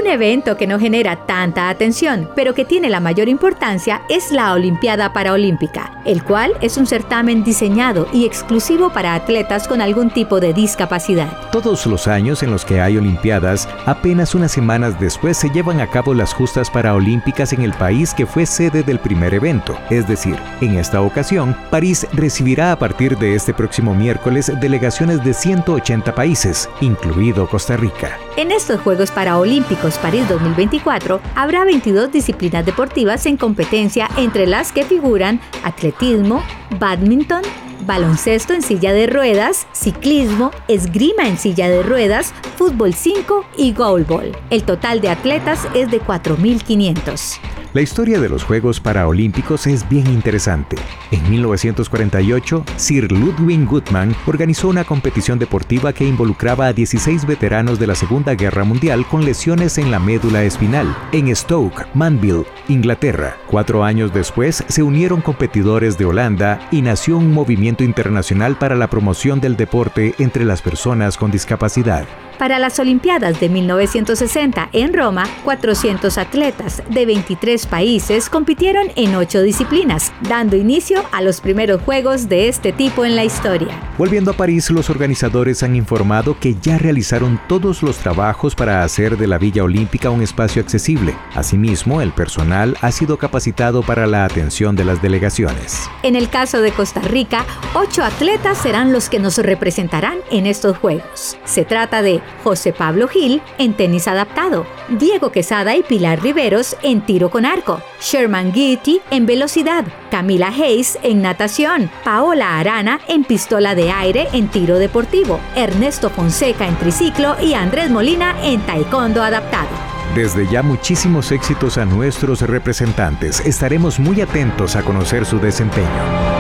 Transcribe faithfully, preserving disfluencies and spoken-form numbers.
evento que no genera tanta atención, pero que tiene la mayor importancia, es la Olimpiada Paraolímpica, el cual es un certamen diseñado y exclusivo para atletas con algún tipo de discapacidad. Todos los años en los que hay Olimpiadas, apenas unas semanas después se llevan a cabo las justas paraolímpicas en el país que fue sede del primer evento. Es decir, en esta ocasión, París recibirá a partir de este próximo miércoles delegaciones de ciento ochenta países, incluido Costa Rica. En estos Juegos Paraolímpicos París dos mil veinticuatro habrá veintidós disciplinas deportivas en competencia, entre las que figuran atletismo, bádminton, baloncesto en silla de ruedas, ciclismo, esgrima en silla de ruedas, fútbol cinco y goalball. El total de atletas es de cuatro mil quinientos. La historia de los Juegos Paraolímpicos es bien interesante. En mil novecientos cuarenta y ocho, Sir Ludwig Guttmann organizó una competición deportiva que involucraba a dieciséis veteranos de la Segunda Guerra Mundial con lesiones en la médula espinal, en Stoke Mandeville, Inglaterra. Cuatro años después, se unieron competidores de Holanda y nació un movimiento internacional para la promoción del deporte entre las personas con discapacidad. Para las Olimpiadas de mil novecientos sesenta en Roma, cuatrocientos atletas de veintitrés países compitieron en ocho disciplinas, dando inicio a los primeros juegos de este tipo en la historia. Volviendo a París, los organizadores han informado que ya realizaron todos los trabajos para hacer de la Villa Olímpica un espacio accesible. Asimismo, el personal ha sido capacitado para la atención de las delegaciones. En el caso de Costa Rica, ocho atletas serán los que nos representarán en estos Juegos. Se trata de José Pablo Gil en tenis adaptado, Diego Quesada y Pilar Riveros en tiro con arco, Sherman Guitti en velocidad, Camila Hayes en natación, Paola Arana en pistola de aire en tiro deportivo, Ernesto Fonseca en triciclo y Andrés Molina en taekwondo adaptado. Desde ya, muchísimos éxitos a nuestros representantes. Estaremos muy atentos a conocer su desempeño.